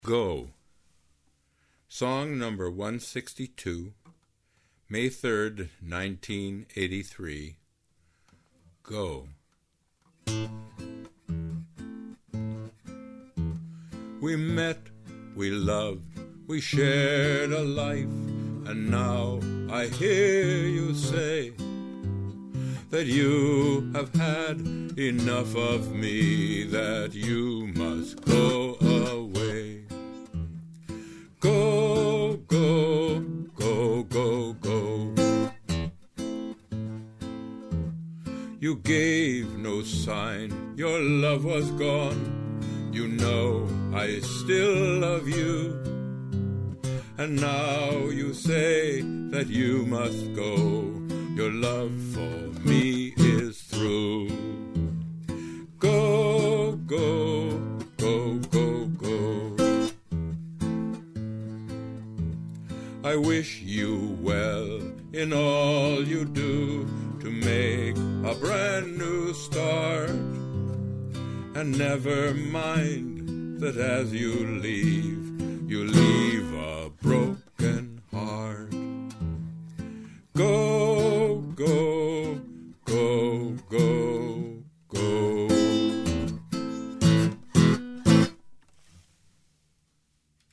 Go. Song number 162, May 3rd, 1983. Go. We met, we loved, we shared a life, and now I hear you say that you have had enough of me, that you must go away. Go, go, go, go, go. You gave no sign, your love was gone. You know I still love you, and now you say that you must go. Your love for me is through. Go, go, go, go, go. I wish you well in all you do to make a brand new start, and never mind that as you leave